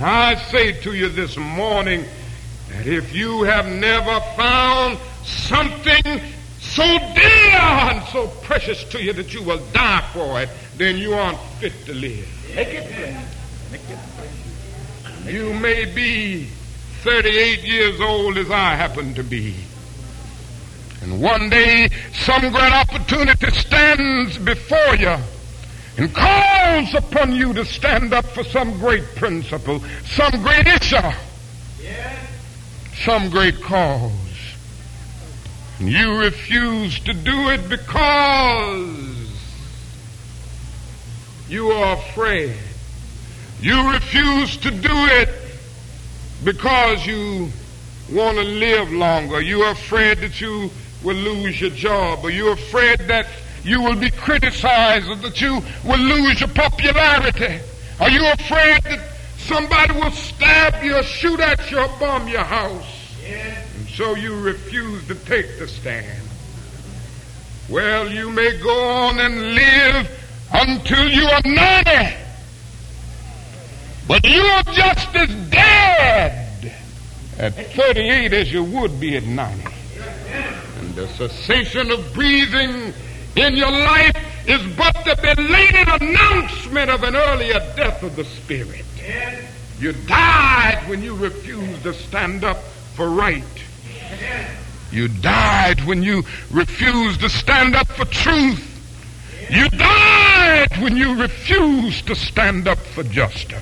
I say to you this morning that if you have never found something so dear and so precious to you that you will die for it, then you aren't fit to live. Make it plain. Make it plain. You may be 38 years old as I happen to be. And one day some great opportunity stands before you and calls upon you to stand up for some great principle, some great issue, some great cause. And you refuse to do it because you are afraid. You refuse to do it because you want to live longer. You're afraid that you will lose your job, or you're afraid that you will be criticized, or that you will lose your popularity. Are you afraid that somebody will stab you or shoot at you or bomb your house? And so you refuse to take the stand. Well, you may go on and live until you are 90, but you are just as dead at 38 as you would be at 90. And the cessation of breathing in your life is but the belated announcement of an earlier death of the spirit. You died when you refused to stand up for right. You died when you refused to stand up for truth. You died when you refused to stand up for justice.